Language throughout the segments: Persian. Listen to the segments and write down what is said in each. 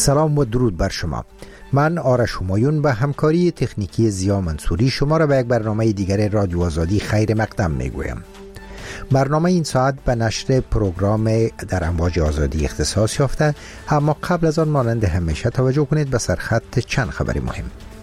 سلام و درود بر شما. من آرش همایون به همکاری تکنیکی زیا منصوری شما را به یک برنامه دیگر رادیو آزادی خیر مقدم میگویم. برنامه این ساعت به نشر پروگرام در امواج آزادی اختصاص یافته، اما قبل از آن مانند همیشه توجه کنید به سرخط چند خبر مهم.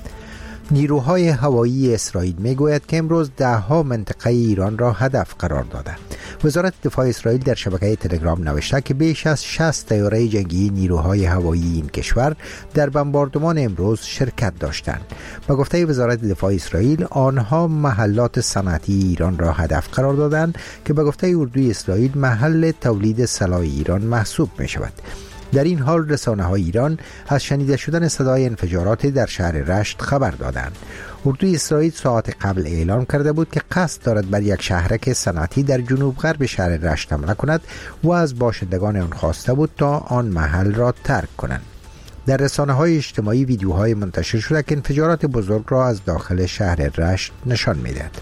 نیروهای هوایی اسرائیل میگوید که امروز 10 منطقه ایران را هدف قرار داده. وزارت دفاع اسرائیل در شبکه تلگرام نوشته که بیش از 60 طیاره جنگی نیروهای هوایی این کشور در بمباردمان امروز شرکت داشتند. به گفته وزارت دفاع اسرائیل، آنها محلات صنعتی ایران را هدف قرار دادند که به گفته اردوی اسرائیل محل تولید سلاح ایران محسوب می شود. در این حال رسانه‌های ایران از شنیده شدن صدای انفجارات در شهر رشت خبر دادند. اردوی اسرائیل ساعت قبل اعلام کرده بود که قصد دارد بر یک شهرک صنعتی در جنوب غرب شهر رشت حمله کند و از باشندگان آن خواسته بود تا آن محل را ترک کنند. در رسانه‌های اجتماعی ویدیوهای منتشر شده که انفجارات بزرگ را از داخل شهر رشت نشان می‌دهد.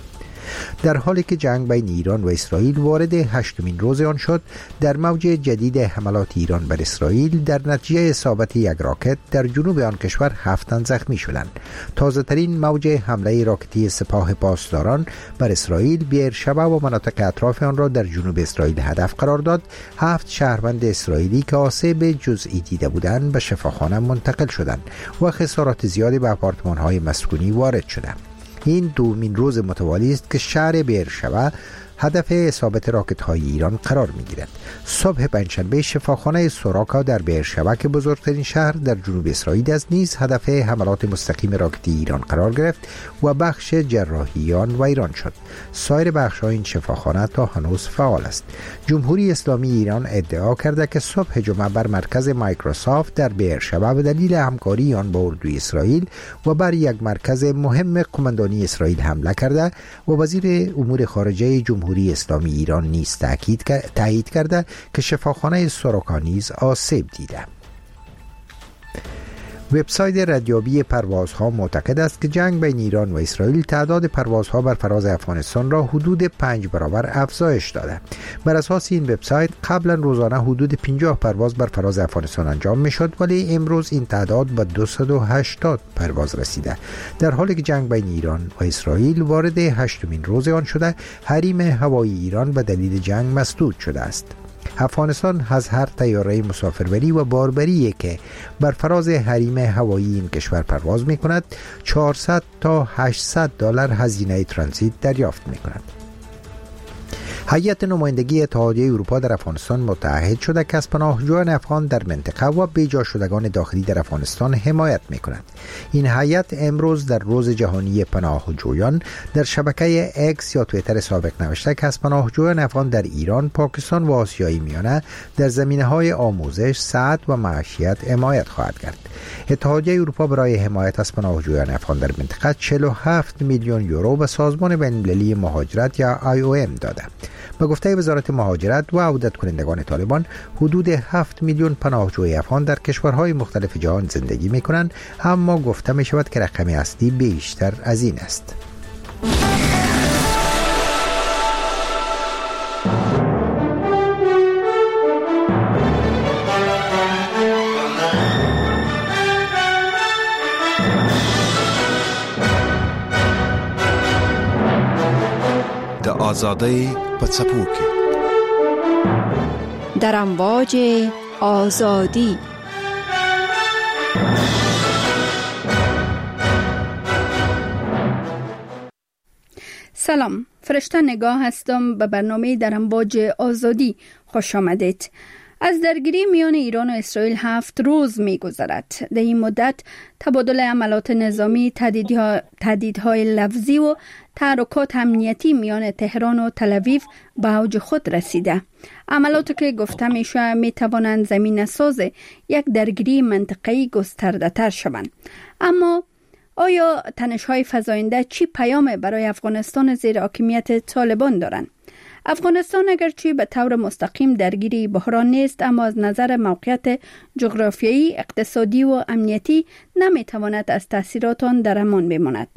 در حالی که جنگ بین ایران و اسرائیل وارد 8مین روز آن شد، در موج جدید حملات ایران بر اسرائیل در نتیجه اصابت یک راکت در جنوب آن کشور 7 تن زخمی شدند. تازه ترین موج حمله راکتی سپاه پاسداران بر اسرائیل بیرشبه و مناطق اطراف آن را در جنوب اسرائیل هدف قرار داد. 7 شهروند اسرائیلی که آسیب جزئی دیده بودند به شفاخانه منتقل شدند و خسارات زیادی به آپارتمان‌های مسکونی وارد شده. این 2مین روز متوالی است که شهر بیرشبه هدف اصابت راکت‌های ایران قرار می‌گیرد. صبح پنجشنبه شفاخانه سوراکا در بیرشبه که بزرگترین شهر در جنوب اسرائیل است نیز هدف حملات مستقیم راکتی ایران قرار گرفت و بخش جراحی آن ویران شد. سایر بخش‌های این شفاخانه تا هنوز فعال است. جمهوری اسلامی ایران ادعا کرده که صبح جمعه بر مرکز مایکروسافت در بیرشبه به دلیل همکاری آن با اردوی اسرائیل و بر یک مرکز مهم قماندانی اسرائیل حمله کرده و وزیر امور خارجه جمهوری اسلامی ایران نیز تایید کرده که شفاخانه سوراکا نیز آسیب دیده. وبسایت ردیابی پروازها معتقد است که جنگ بین ایران و اسرائیل تعداد پروازها بر فراز افغانستان را حدود 5 برابر افزایش داده. بر اساس این وبسایت قبلا روزانه حدود 50 پرواز بر فراز افغانستان انجام میشد، ولی امروز این تعداد به 280 پرواز رسیده. در حالی که جنگ بین ایران و اسرائیل وارد 8مین روز آن شده، حریم هوایی ایران به دلیل جنگ مسدود شده است. افغانستان از هر طیاره مسافربری و باربری که بر فراز حریم هوایی این کشور پرواز می کند 400 تا 800 دلار هزینه ترانزیت دریافت می کند. هیئت نمایندگی اتحادیه اروپا در افغانستان متعهد شده که از پناهجویان افغان در منطقه و بیجا شدگان داخلی در افغانستان حمایت می کند. این هیئت امروز در روز جهانی پناهجویان در شبکه اکس یا توییتر سابق نوشته که از پناهجویان افغان در ایران، پاکستان و آسیای میانه در زمینه‌های آموزش، صحت و معیشت حمایت خواهد کرد. اتحادیه اروپا برای حمایت از پناهجویان افغان در منطقه 47 میلیون یورو به سازمان بین‌المللی مهاجرت یا IOM داده. به گفته وزارت مهاجرت و عودت کنندگان طالبان، حدود 7 میلیون پناهجوی افغان در کشورهای مختلف جهان زندگی می کنند، اما گفته می شود که رقم اصلی بیشتر از این است. آزادی پڅپو کې در امواج آزادی. سلام، فرشته نگاه هستم. به برنامه در امواج آزادی خوش آمدید. از درگیری میان ایران و اسرائیل 7 روز می گذرد. در این مدت تبادل عملات نظامی، تهدیدهای لفظی و تحرکات امنیتی میان تهران و تل‌آویو به اوج خود رسیده. عملاتی که گفته میشه می توانند زمینه ساز یک درگیری منطقه‌ای گسترده تر شوند. اما آیا تنش‌های فزاینده چی پیام برای افغانستان زیر حاکمیت طالبان دارند؟ افغانستان اگرچه به طور مستقیم درگیری بحران نیست، اما از نظر موقعیت جغرافیایی، اقتصادی و امنیتی نمیتواند از تأثیرات آن در امان بماند.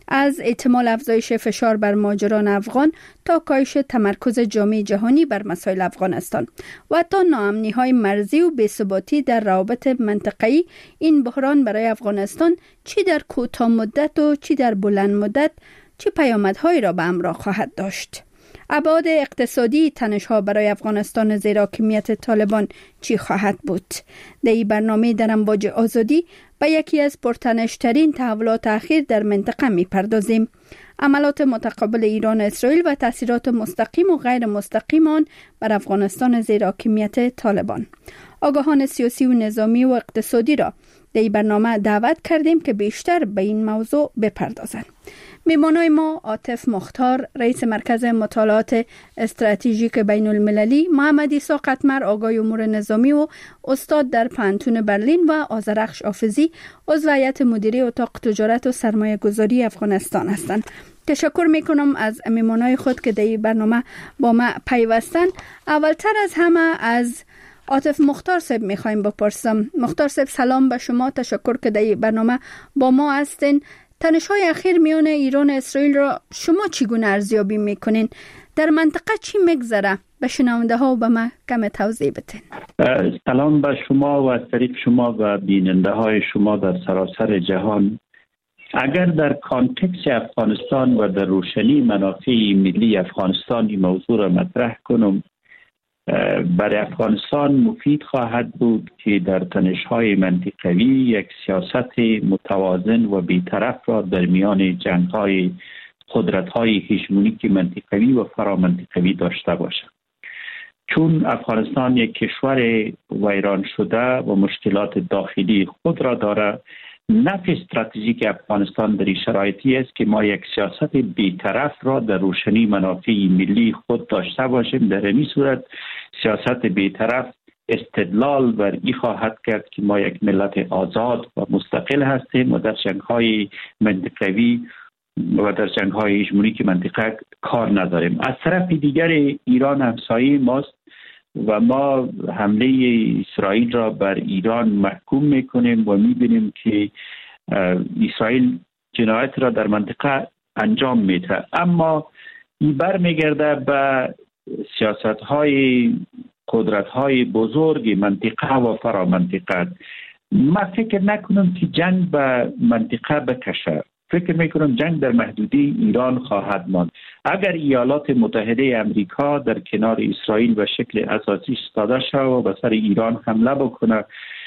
از احتمال افزایش فشار بر مهاجران افغان تا کاهش تمرکز جامعه جهانی بر مسائل افغانستان و تا ناامنی‌های مرزی و بی‌ثباتی در روابط منطقه‌ای، این بحران برای افغانستان چی در کوتاه مدت و چی در بلند مدت چه پیامدهایی را به همراه خواهد داشت؟ ابعاد اقتصادی تنش‌ها برای افغانستان زیر حاکمیت طالبان چی خواهد بود؟ در این برنامه در امواج آزادی به یکی از پرتنش‌ترین تحولات اخیر در منطقه می‌پردازیم. عملات متقابل ایران و اسرائیل و تأثیرات مستقیم و غیر مستقیم آن بر افغانستان زیر حاکمیت طالبان. آگاهان سیاسی و نظامی و اقتصادی را در این برنامه دعوت کردیم که بیشتر به این موضوع بپردازند. میمانای ما عاطف مختار، رئیس مرکز مطالعات استراتژیک بین المللی، محمد عیسی قطمر، آگاه امور نظامی و استاد در پانتون برلین و آذرخش حافظی، عضو هیئت مدیره اتاق تجارت و سرمایه گذاری افغانستان هستند. تشکر میکنم از میمانای خود که در این برنامه با ما پیوستند. اولتر از همه از عاطف مختار صاحب میخوایم بپرسم. مختار صاحب سلام به شما، تشکر که در این برنامه با ما هستین. تنش‌های اخیر میان ایران و اسرائیل را شما چگونه ارزیابی میکنین؟ در منطقه چی میگذره؟ به شنونده ها و به ما کم توضیح بدین. سلام به شما و از طریق شما و بیننده های شما در سراسر جهان. اگر در کانتکست افغانستان و در روشنی منافع ملی افغانستان این موضوع را مطرح کنم، برای افغانستان مفید خواهد بود که در تنش‌های منطقوی یک سیاست متوازن و بی‌طرف را در میان جنگ‌های قدرت‌های هژمونیک منطقوی و فرامنطقوی داشته باشد. چون افغانستان یک کشور ویران شده و مشکلات داخلی خود را دارد، نفع استراتژیک افغانستان در این شرایطی است که ما یک سیاست بی‌طرف را در روشنی منافع ملی خود داشته باشیم. در این صورت سیاست بی‌طرف استدلال بر این خواهد کرد که ما یک ملت آزاد و مستقل هستیم و در جنگ‌های منطقوی و در جنگ‌های هژمونیک منطقه کار نداریم. از طرف دیگر ایران همسایه ماست و ما حمله اسرائیل را بر ایران محکوم میکنیم و میبینیم که اسرائیل جنایت را در منطقه انجام میده، اما این برمیگرده به سیاست‌های قدرت‌های بزرگ منطقه و فرامنطقه. ما فکر نکنم که جنگ به منطقه بکشه. فکر میکنم جنگ در محدوده ایران خواهد ماند. اگر ایالات متحده امریکا در کنار اسرائیل به شکل اساسی ایستاده شود و به سر ایران حمله بکنه،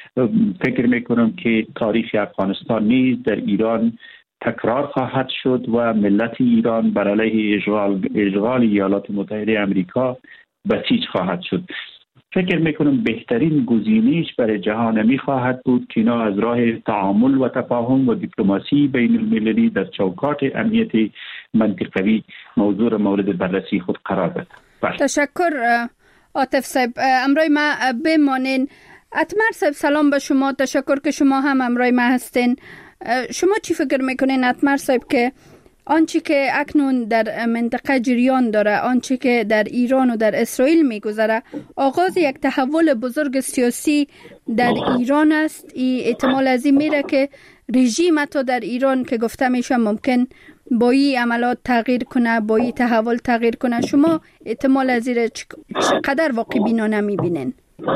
فکر میکنم که تاریخ افغانستان نیز در ایران تکرار خواهد شد و ملت ایران بر علیه اشغال ایالات متحده امریکا بسیج خواهد شد. فکر میکنم بهترین گزینه‌اش برای جهان می خواهد بود که اینا از راه تعامل و تفاهم و دیپلماسی بین المللی در چوکات امنیت منطقوی موضوع مورد بررسی خود قرار بده. تشکر عاطف صاحب. امروی ما بمانین. اتمر صاحب سلام به شما، تشکر که شما هم امروی ما هستین. شما چی فکر میکنین اتمر صاحب که آنچه که اکنون در منطقه جریان داره، آنچه که در ایران و در اسرائیل میگذره، آغاز یک تحول بزرگ سیاسی در ایران است؟ این احتمال از این میره که رژیم تا در ایران که گفته میشه ممکن با این عملات تغییر کنه، با این تحول تغییر کنه. شما احتمال از این چقدر واقع بینانه میبینین؟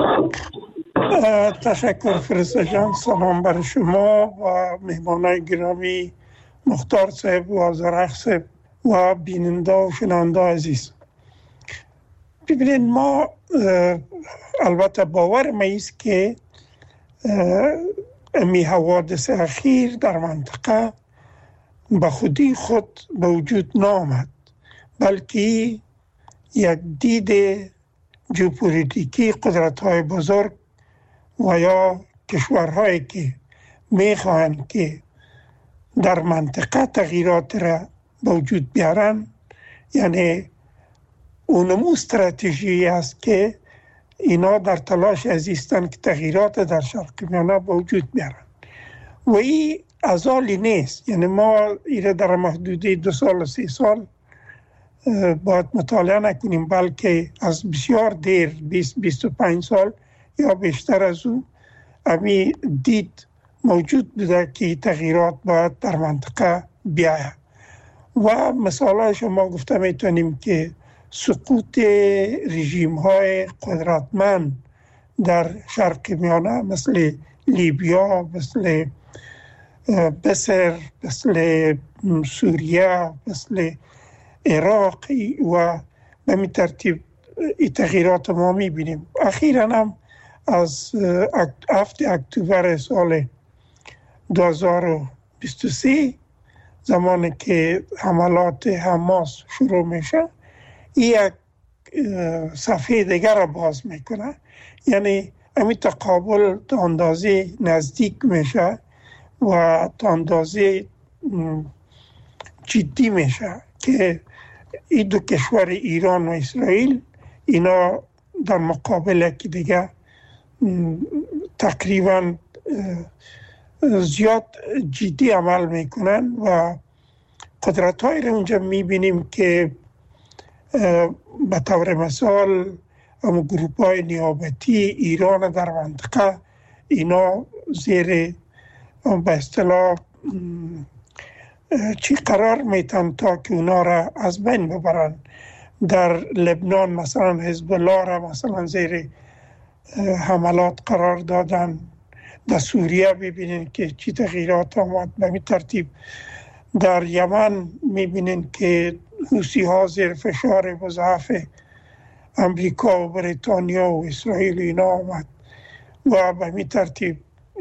تشکر فرسته جان. سلام بر شما و مهمانای گرامی مختار صاحب و آذرخش صاحب و بیننده و شنونده عزیز. ببینید، ما البته باور ما است که امی حوادث اخیر در منطقه به خودی خود به وجود نامد، بلکه یک دید ژئوپلیتیکی قدرت‌های بزرگ و یا کشورهایی که می‌خواهند که در منطقه تغییرات را به وجود بیارن، یعنی اونمو استراتژی است که اینا در تلاش هستند که تغییرات در شرق میانه به وجود بیارن و این ازالی نیست. یعنی ما ایره در محدوده 2 سال و 3 سال باید مطالعه نکنیم، بلکه از بسیار دیر 20-25 سال یا بیشتر از اون امی دید موجود بوده که تغییرات باید در منطقه بیاید. و مثال شما گفته میتونیم که سقوط رژیم های قدرتمند در شرق میانه مثل لیبیا، مثل بصر، مثل سوریه، مثل عراق و به می ترتیب تغییرات ما می بینیم. اخیراً هم از 7 اکتبر سال 2023 زمانی که حملات حماس شروع میشه، یک صفحه دیگر را باز میکنه، یعنی همین تقابل تا اندازه نزدیک میشه و تا اندازه جدی میشه که این دو کشور ایران و اسرائیل اینا در مقابل که دیگه تقریبا زیاد جدی عمل میکنن و قدرت های رو اونجا میبینیم که به طور مثال گروپ های نیابتی ایران در منطقه اینا زیر به اصطلاح چی قرار میتن تا که اونا را از بین ببرن. در لبنان مثلا حزب الله را مثلا زیر حملات قرار دادن. در سوریه ببینین که چی تغییرات آمد. به این ترتیب در یمن میبینین که حوثی ها زیر فشار مضاعف امریکا و بریتانیا و اسرائیل اینا آمد و به این ترتیب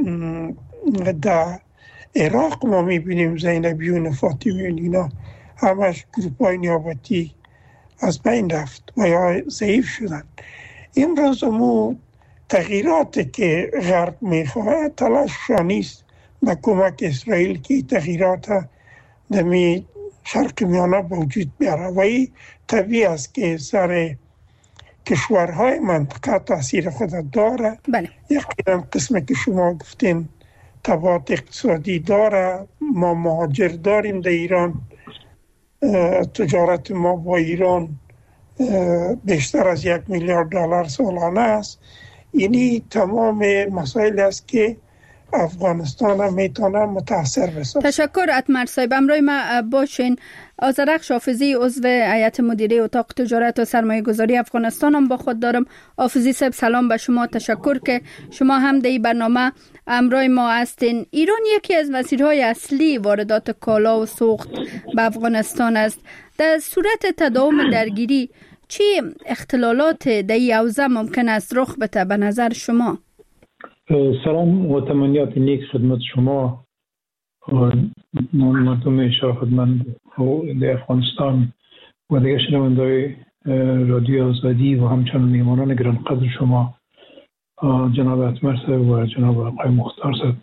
در عراق ما میبینیم زینبیون فاطمیون اینا همش گروپ های نیابتی از بین رفت و یا ضعیف شدن. امروز مو تغییراتی که غرب میخواه تلاششان نیست به کمک اسرائیل که تغییرات دمی شرق میانه به وجود بیاره و این طبیعی است که سر کشورهای منطقه تاثیر خود داره. بله. یقینا قسمی که شما گفتین تبعات اقتصادی داره. ما مهاجر داریم در ایران، تجارت ما با ایران بیشتر از $1 میلیارد سالانه است. اینی تمام مسائل است که افغانستان هم میتونه متاثر بشه. تشکر اتمر صاحب. امروز ما باشین. آذرخش حافظی عضو هیئت مدیره اتاق تجارت و سرمایه گذاری افغانستان هم با خود دارم. حافظی صاحب سلام به شما، تشکر که شما هم در این برنامه امروز ما هستین. ایران یکی از مسیرهای اصلی واردات کالا و سوخت به افغانستان است. در صورت تداوم درگیری چی اختلالات در این حوزه ممکن است رخ بده به نظر شما؟ سلام و تمنیات نیک خدمت شما مردم شهروندمند در افغانستان و دیگر شنونده‌های رادیو آزادی و همچنین میهمانان گرانقدر شما جناب اتمر صاحب و جناب آقای مختار صاحب.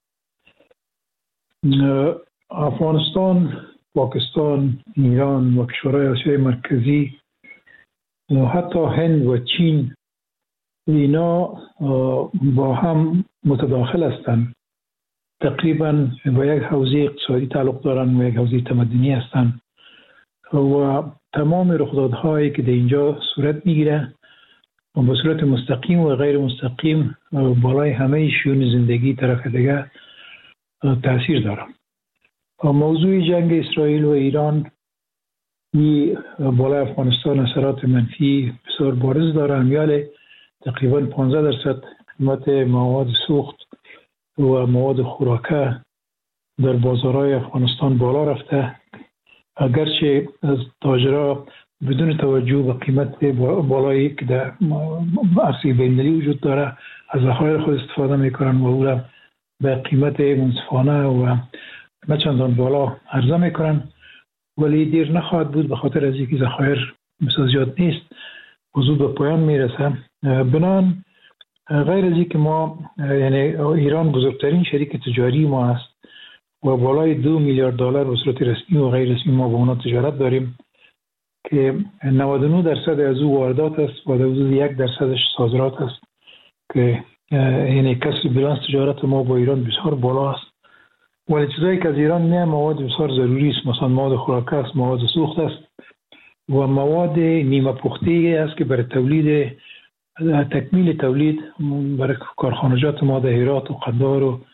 افغانستان، پاکستان، ایران و کشورهای آسیای مرکزی و حتی هند و چین اینا با هم متداخل هستند. تقریبا با یک حوزه اقتصادی تعلق دارند و یک حوزه تمدنی هستند و تمام رخدادهایی که در اینجا صورت میگیره و به صورت مستقیم و غیر مستقیم بالای همه شیون زندگی طرف دیگه تاثیر داره. موضوع جنگ اسرائیل و ایران بالای افغانستان اثرات منفی بسیار بارز داره. امیال تقریبا 15% قیمت مواد سوخت و مواد خوراکه در بازارهای افغانستان بالا رفته، اگرچه از تاجرها بدون توجه به قیمت بالایی که در عرصه بین‌المللی وجود داره از ذخایر خود استفاده میکنن و او به قیمت منصفانه و نه چندان بالا عرضه میکنن، ولی دیر نخواهد بود به خاطر از اینکه ذخایر بسیار زیاد نیست و زود به پایان میرسه. بنان غیر از اینکه ما یعنی ایران بزرگترین شریک تجاری ما است و بالای $2 میلیارد به صورت رسمی و غیر رسمی ما با اونا تجارت داریم که 99% از او واردات است و حدود 1% صادرات است که یعنی کسر بیلانس تجارت ما با ایران بسیار بالا است. ولی چیزایی که از ایران میاد مواد بسیار ضروری است، مثلا مواد خوراک است، مواد سوخت است و مواد نیمه پخته است که برای تولید تکمیل تولید برای کارخانجات ما در هرات و قندهار و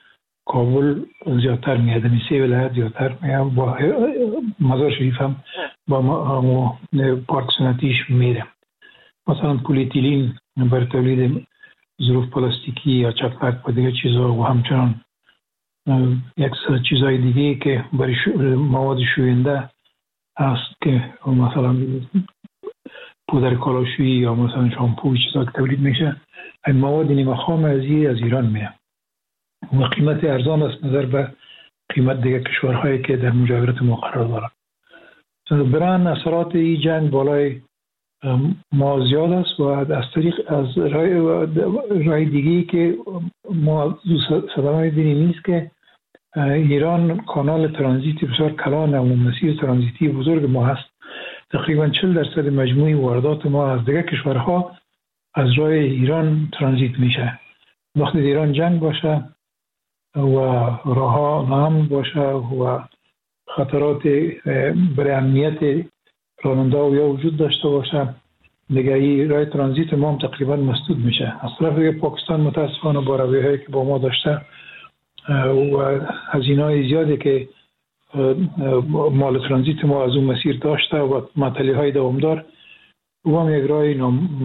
کابل زیادتر میاد، یعنی 3 ولایت زیادتر میاد. با مزار شریف هم با پارک صنعتیش میره. مثلا پلی ایتیلین برای تولید ظروف پلاستیکی یا چکمک و دیگه چیزا و همچنان یک سری چیزای دیگه که برای مواد شوینده هست که مثلا پودر کالاشویی یا مثلا شامپو چیزا که تولید میشه، این مواد نیمه خام از ایران میاد و قیمت ارزان است نظر به قیمت دیگه کشورهایی که در مجاورت ما قرار دارن. بران اثرات این جنگ بالای ما زیاد است و از طریق از رای دیگی که ما صدامه می‌بینیم نیست که ایران کانال ترانزیتی بسیار کلان و مسیر ترانزیتی بزرگ ما هست. تقریبا 40% مجموعی واردات ما از دیگه کشورها از راه ایران ترانزیت میشه. وقتی ایران جنگ باشه و راهها ناامن باشه و خطرات برای امنیت راننده و یا وجود داشته باشه، دیگه این راه ترانزیت ما هم تقریبا مسدود میشه. از طرف دیگه پاکستان متاسفانه با رویه‌هایی که با ما داشته و هزینه‌های زیادی که مال ترانزیت ما از اون مسیر داشته و معطلی‌های دوامدار و هم یک راه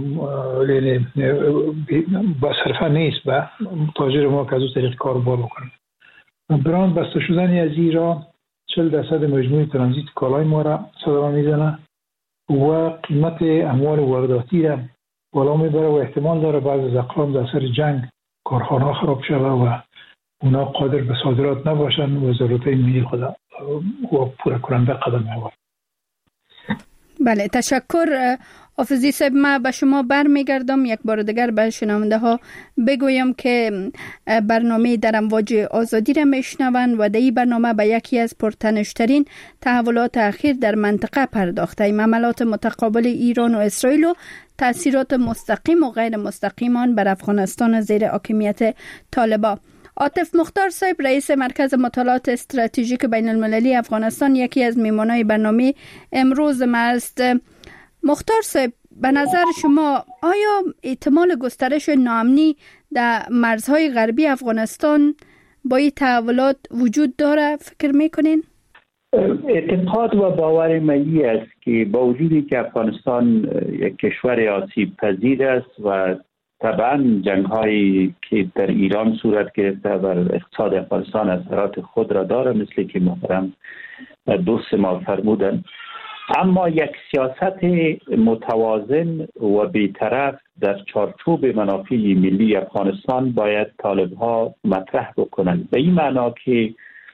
با صرفه نیست به تاجر ما که از اون طریق کاروبار بکنه. بران بسته شدن از این راه 40% مجموعی ترانزیت کالای ما را صدمه میزنه و قیمت اموال وارداتی را بالا میبره و احتمال داره بعض از اقلام در اثر جنگ کارخانه خراب شده و اونا قادر به صادرات نباشن و ضرورتهای ملی خود و پوره کننده قدم میبره. بله، تشکر حافظی صاحب. ما به شما برمیگردم. یک بار دیگر به شنونده ها بگویم که برنامه در امواج آزادی را میشنوند و در این برنامه به یکی از پرتنشترین تحولات اخیر در منطقه پرداخته ایم: حملات متقابل ایران و اسرائیل و تاثیرات مستقیم و غیر مستقیم آن بر افغانستان زیر حاکمیت طالبان. عاطف مختار صاحب، رئیس مرکز مطالعات استراتژیک بین المللی افغانستان، یکی از میهمانان برنامه امروز ما است. مختار صاحب، به نظر شما آیا احتمال گسترش ناامنی در مرزهای غربی افغانستان با این تحولات وجود داره فکر میکنین؟ اعتقاد و باور من است که با وجودی که افغانستان یک کشور آسیب پذیر است و طبعا جنگ هایی که در ایران صورت گرفته بر اقتصاد افغانستان اثرات خود را داره، مثل که محترم دوست ما فرمودن، اما یک سیاست متوازن و بی‌طرف در چارچوب منافع ملی افغانستان باید طالب ها مطرح بکنند. به این معنا که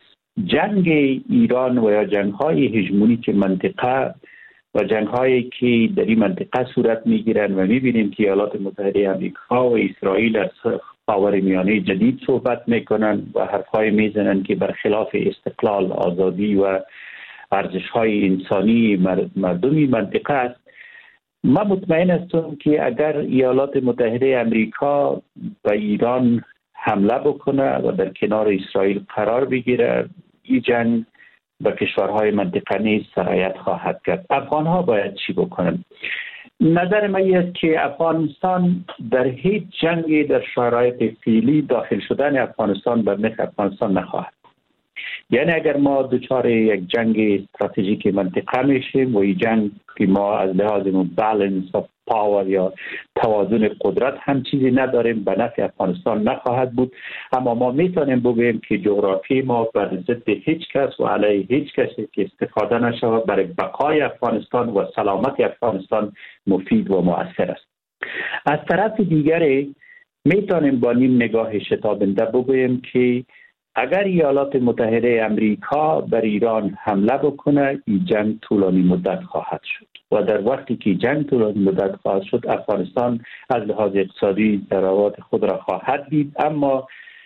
جنگ ایران و یا جنگ های هژمونیک منطقه و جنگ هایی که در این منطقه صورت می گیرند و می بینیم که ایالات متحده آمریکا و اسرائیل از خاورمیانه جدید صحبت می کنند و حرفهای می زنند که برخلاف استقلال، آزادی و ارزش های انسانی مردمی منطقه است. من مطمئن هستم که اگر ایالات متحده آمریکا به ایران حمله بکنه و در کنار اسرائیل قرار بگیره، این جنگ به کشورهای منطقه نیز سرایت خواهد کرد. افغان ها باید چی بکنن؟ نظر من این است که افغانستان در هیچ جنگی در شرایط فعلی داخل شدن افغانستان بر نفع افغانستان نخواهد. یعنی اگر ما دچار یک جنگ استراتژیک منطقه میشیم و این جنگ که ما از لحاظ بالانس آف پاور یا توازن قدرت هم چیزی نداریم، به نفع افغانستان نخواهد بود. اما ما میتونیم بگوییم که جغرافی ما بر ضد هیچ کس و علیه هیچ کسی که استفاده نشود برای بقای افغانستان و سلامت افغانستان مفید و مؤثر است. از طرف دیگری میتونیم با نیم نگاه شتابنده بگوییم که اگر ایالات متحده آمریکا بر ایران حمله بکنه، این جنگ طولانی مدت خواهد شد و در وقتی که جنگ طولانی مدت خواهد شد، افغانستان از لحاظ اقتصادی ضربات خود را خواهد دید. اما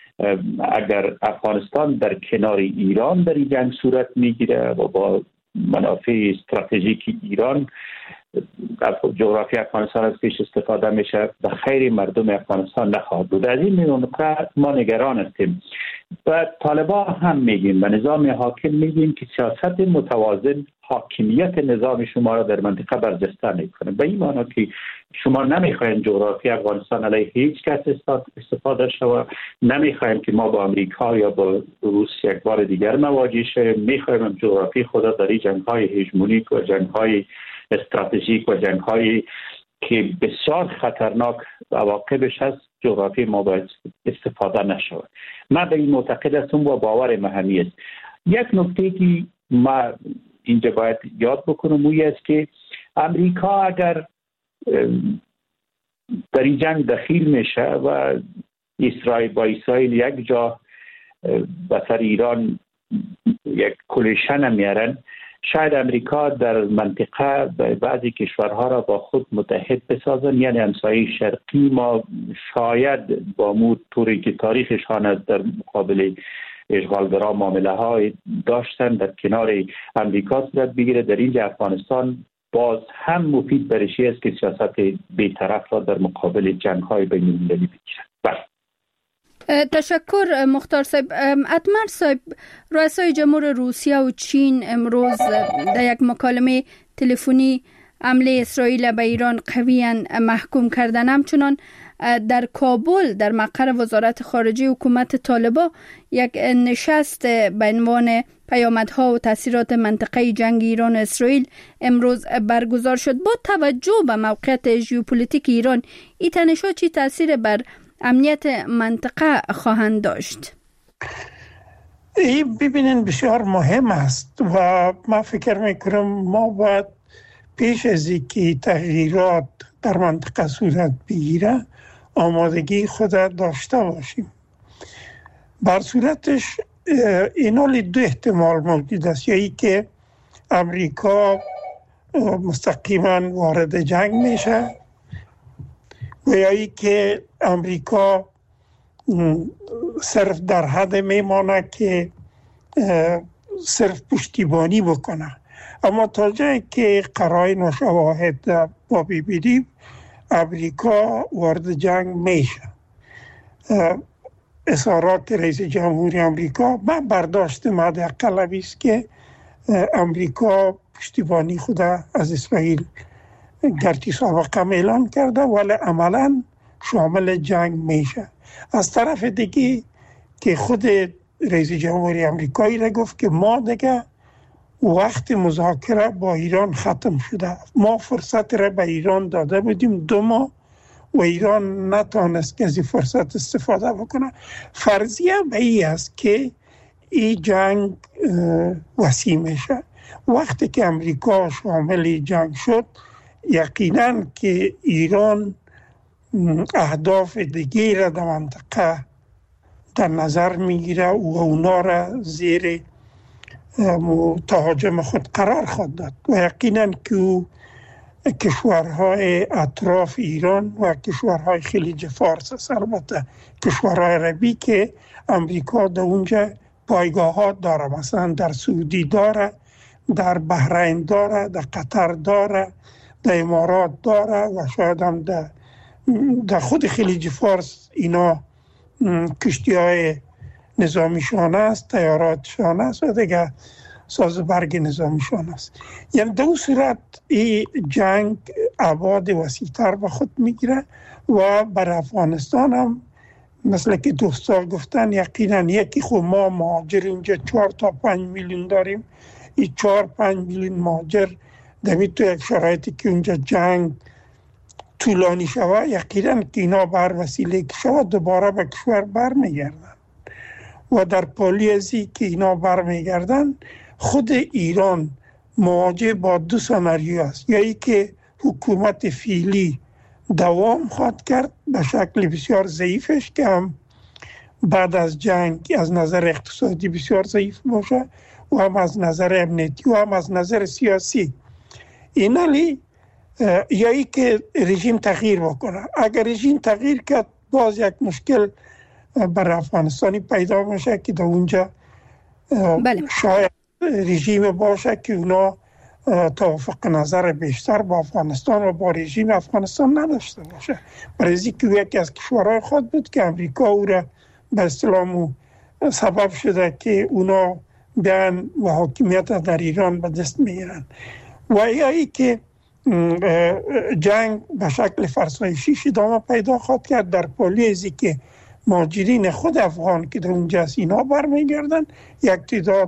اگر افغانستان در کنار ایران در این جنگ صورت میگیره و با منافع استراتژیک ایران جغرافی افغانستان از پیش استفاده میشه، به خیر مردم افغانستان نخواهد بود. از این نقطه ما نگران هستیم. و طالبان هم میگیم و نظام حاکم میگیم که سیاست متوازن حاکمیت نظام شما را در منطقه برجسته میکنه. به این معنی که شما نمیخواین جغرافی افغانستان علیه هیچ کس استفاده شود، نمیخوایم که ما با امریکا یا با روس یک بار دیگر مواجه شویم، میخوایم جغرافی خود در این جنگ‌های هژمونیک و جنگ‌های استراتژیک و جنگ‌های که بسیار خطرناک عواقبش هست جغرافی ما باید استفاده نشود. من به این معتقد هستم و باور مهمی است. یک نکته که ما اینجا باید یاد بکنم اون است که امریکا اگر در این جنگ دخیل میشه و اسرائیل یک جا به سر ایران یک کلیشن میارن، شاید امریکا در منطقه بعضی کشورها را با خود متحد بسازن، یعنی همسایه شرقی ما شاید با مو طوری که تاریخشان از در مقابل اشغالگرا معامله های داشتن در کنار امریکا صورت بگیره. در اینجا افغانستان باز هم مفید برشی است که سیاست بی‌طرف را در مقابل جنگ های بین المللی بگیرد. تشکر مختار صاحب. اتمر صاحب، رؤسای جمهور روسیه و چین امروز در یک مکالمه تلفنی حمله اسرائیل به ایران قویاً محکوم کردن. همچنان در کابل در مقر وزارت خارجه حکومت طالبان یک نشست به عنوان پیامدها و تاثیرات منطقه جنگ ایران و اسرائیل امروز برگزار شد. با توجه به موقعیت ژئوپلیتیک ایران، این تنش‌ها چی تاثیر بر امنیت منطقه خواهند داشت؟ این ببینین بسیار مهم است و من فکر میکنم ما باید پیش از اینکه تغییرات در منطقه صورت بگیره آمادگی خود داشته باشیم. بر صورتش اینال دو احتمال موجود است، یا ای که امریکا مستقیما وارد جنگ میشه و یا ای که امریکا صرف در حد میمانه که صرف پشتیبانی بکنه. اما تا جایی که قرائن و شواهد با ببینیم امریکا وارد جنگ میشه. اظهارات رئیس جمهوری امریکا من برداشت حداقل است که امریکا پشتیبانی خود از اسرائیل گرچه سابقا اعلان کرده ولی عملا شامل جنگ میشه. از طرف دیگه که خود رئیس جمهوری امریکایی را گفت که ما دیگه وقت مذاکره با ایران ختم شده، ما فرصت را به ایران داده بودیم 2 ماه و ایران نتانست که از این فرصت استفاده بکنه. فرضیه به این است که این جنگ وسیع میشه. وقتی که امریکا شامل جنگ شد یقینا که ایران اهداف دیگه را در منطقه در نظر میگیره و اونا را زیر تهاجم خود قرار خواهد داد و یقینا که کشورهای اطراف ایران و کشورهای خلیج فارس است، البته کشورهای عربی که امریکا در اونجا پایگاهات داره، مثلا در سعودی داره، در بحرین داره، در قطر داره، در امارات داره و شاید هم در خود خلیج فارس اینا کشتی های نظامیشان است، تیاراتشان است و دیگه ساز برگ نظامیشان است. یعنی دو صورت این جنگ ابعاد وسیع‌تر به خود میگیره و بر افغانستان هم مثل که دوستا گفتن یقینا یکی خود ما مهاجر اینجا 4 تا 5 میلیون داریم، این 4-5 میلیون مهاجر در تو یک شرایطی که اونجا جنگ طولانی شود یقینا که اینا بر وسیله که شود دوباره به کشور برمیگردن و در پالی ازی که اینا برمیگردن خود ایران مواجه با 2 سناریو است، یا ای که حکومت فعلی دوام خواهد کرد به شکل بسیار ضعیفش که هم بعد از جنگ از نظر اقتصادی بسیار ضعیف باشه و هم از نظر امنیتی و هم از نظر سیاسی. اینالی یا ای که رژیم تغییر بکنه. اگر رژیم تغییر کرد باز یک مشکل برای افغانستانی پیدا میشه که در اونجا شاید رژیم باشه که اونا توافق نظر بیشتر با افغانستان و با رژیم افغانستان نداشته باشه. برای اینکه یکی از کشورهای خود بود که امریکا او را به اصطلاح سبب شده که اونا بیان و حاکمیت در ایران به دست میگیرن. و یا ای که جنگ به شکل فرسایشی ادامه پیدا خواهد کرد. در پالیزی که مهاجرین خود افغان که در اونجا از اینا برمیگردن، یک تعداد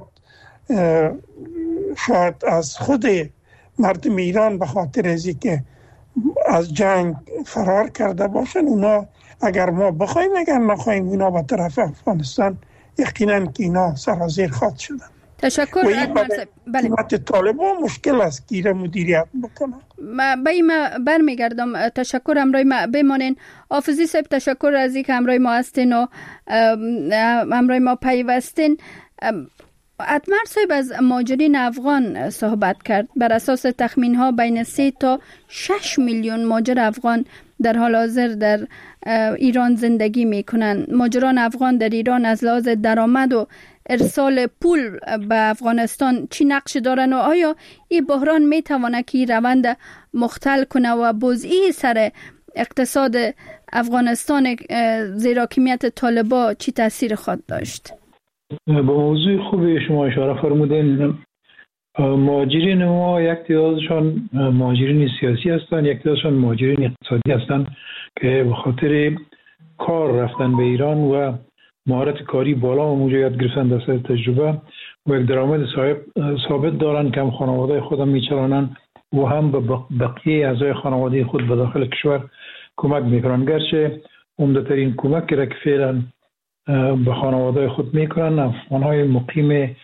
شاید از خود مردم ایران به خاطر از که از جنگ فرار کرده باشن، اونا اگر ما بخوایم اگر نخوایم اونا به طرف افغانستان یقینا که اینا سرازیر خواهد شدن. تشکر ادمر صاحب. بله، طالبان مشکل است که مدیریت بکنه. ما برمیگردم. تشکر، همراه ما بمانین. حافظی صاحب تشکر از اینکه همراه ما هستین و همراه ما پیوستین. ادمر صاحب از مهاجرین افغان صحبت کرد. بر اساس تخمین ها بین 3 تا 6 میلیون مهاجر افغان در حال حاضر در ایران زندگی میکنن. مهاجران افغان در ایران از لحاظ درآمد و ارسال پول به افغانستان چی نقش دارن و آیا این بحران میتونه که روند مختل کنه و بزئی سر اقتصاد افغانستان زیر حاکمیت طالبان چی تاثیر خواهد داشت؟ با موضوع خوبی شما اشاره فرمودین. مهاجرین ما یک تعدادشان مهاجرین سیاسی هستند، یک تعدادشان مهاجرین اقتصادی هستند که به خاطر کار رفتن به ایران و مهارت کاری بالا و اونجا یاد گرفتن در سر تجربه و یک درآمد ثابت دارن که هم خانواده خودم میچرانن و هم به بقیه اعضای خانواده خود به داخل کشور کمک میکنن. گرچه عمده‌ترین کمک را که فعلا به خانواده خود میکنن افغان‌های مقیم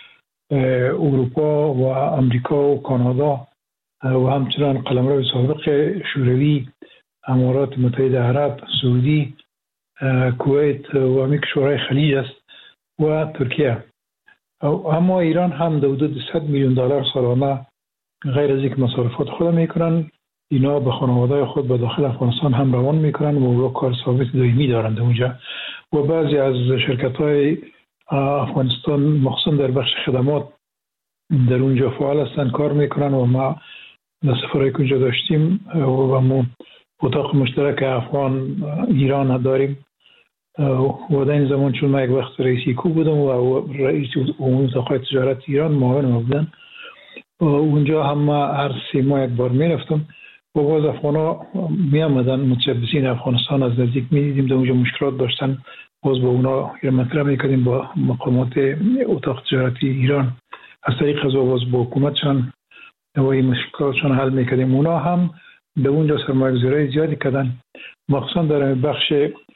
اروپا و امریکا و کانادا و همچنان قلمرو سابق شوروی، امارات متحده عرب، سعودی، کویت و همین کشورهای خلیج است و ترکیه. اما ایران هم در حدود 100 میلیون دلار سالانه غیر از اینکه مصارفات خود میکنن، اینا به خانواده خود به داخل افغانستان هم روان میکنن و اونجا کار ثابت دائمی دارند اونجا. و بعضی از شرکت‌های افغانستان مخصوصا در بخش خدمات در اونجا فعال هستن، کار میکنن و ما در سفرهایی که اونجا داشتیم و ما اتاق مشترک افغان ایران داریم و در این زمان چون من یک وقت رئیس ایکو بودم و رئیس اتاق تجارت ایران معاون ما بودن، اونجا هم ما هر 3 ماه یک بار میرفتم و باز افغانا می آمدن متشبثین افغانستان از نزدیک می دیدیم در اونجا مشکلات داشتن، باز با اونا مطرح میکردیم با مقامات اتاق تجارتی ایران از طریق از باز با حکومتشان و این مشکلاتشان حل میکردیم. اونا هم به اونجا سرمایه‌گذاری زیادی کردن، مخصوصا در بخش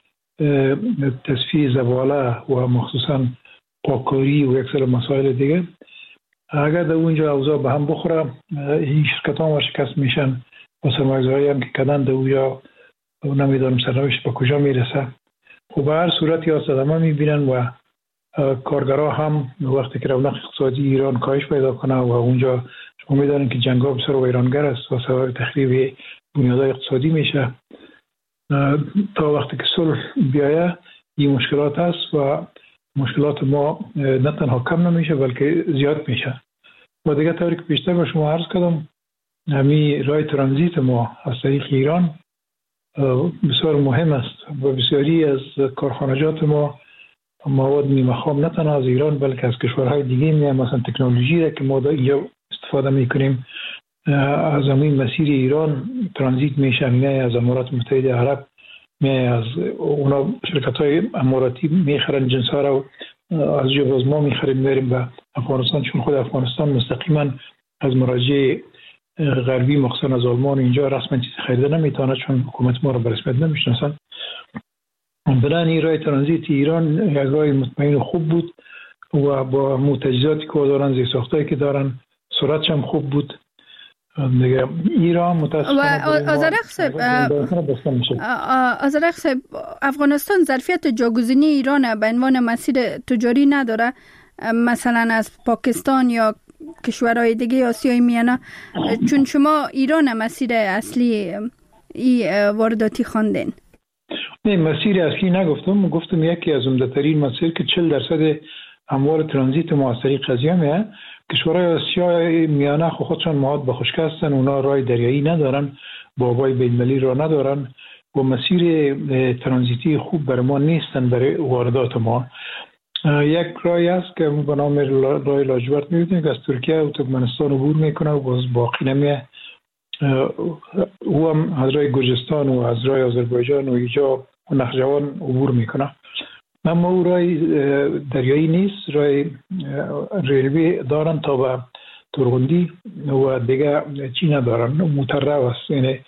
تصفیه زباله و مخصوصا پاکاری و یک سری مسائل دیگه. اگر در اونجا اوضاع به هم بخوره این شرکت ها شکست میشن و سرمایه‌گذاری هم که کردن در اونجا نمیدونم سرنوشت به کجا میرسه. خب به هر صورت یا صدمه میبینن و کارگرها هم وقتی که رونق اقتصادی ایران کاهش پیدا کنه و اونجا شما میدونن که جنگ ها بسیار ویرانگر است و سبب تخریب بنیادهای اقتصادی میشه. تا وقتی که صلح بیایه این مشکلات هست و مشکلات ما نه تنها کم نمیشه بلکه زیاد میشه. و دیگه طوری که بیشتر به شما عرض کردم همین راه ترانزیت ما از طریق ایران بسیار مهم است و بسیاری از کارخانجات ما مواد نیمه خام نه تنها از ایران بلکه از کشورهای دیگه میاد. مثلا تکنولوژی را که ما اینجا استفاده میکنیم از همین مسیر ایران ترانزیت میشه، نه از امارات متحده عرب، نه از اونا شرکت های اماراتی میخرن جنس ها را از جواز ما میخریم میریم به افغانستان، چون خود افغانستان مستقیما از مراجع غربی مخصوصا از آلمان اینجا رسما چیزی خریده نمیتونه چون حکومت ما را به رسمیت نمیشناسن. بنابراین این راه ترانزیت ایران یک راه مطمئن و خوب بود و با تجهیزاتی که دارن زیر ساختایی که دارن سرعتش هم خوب بود دیگه. ایران متاسفانه و آذرخ صاحب افغانستان ظرفیت جاگزینی ایران به عنوان مسیر تجاری نداره، مثلا از پاکستان یا کشورهای دیگه آسیای میانه، چون شما ایران مسیر اصلی وارداتی خواندین. نه مسیر اصلی نگفتم، گفتم یکی از عمده‌ترین مسیر که 40% اموال ترانزیت ما از طریق قضیه میه. کشورهای آسیای میانه خودشان مواد به خشک هستن، اونا راه دریایی ندارن، بابای بین‌المللی را ندارن و مسیر ترانزیتی خوب برای ما نیستن برای واردات ما. یک راهی است که به نام راه لاجورد می‌بینید که از ترکیه و ترکمنستان عبور میکنه و باز باقی نمیه او هم از راه گرجستان و از راه آذربایجان و اینجا نخجوان عبور میکنه، اما او راه دریایی نیست، راه ریلوی دارن تا به تورغندی و دیگه چی ندارن، موتر رو است، یعنی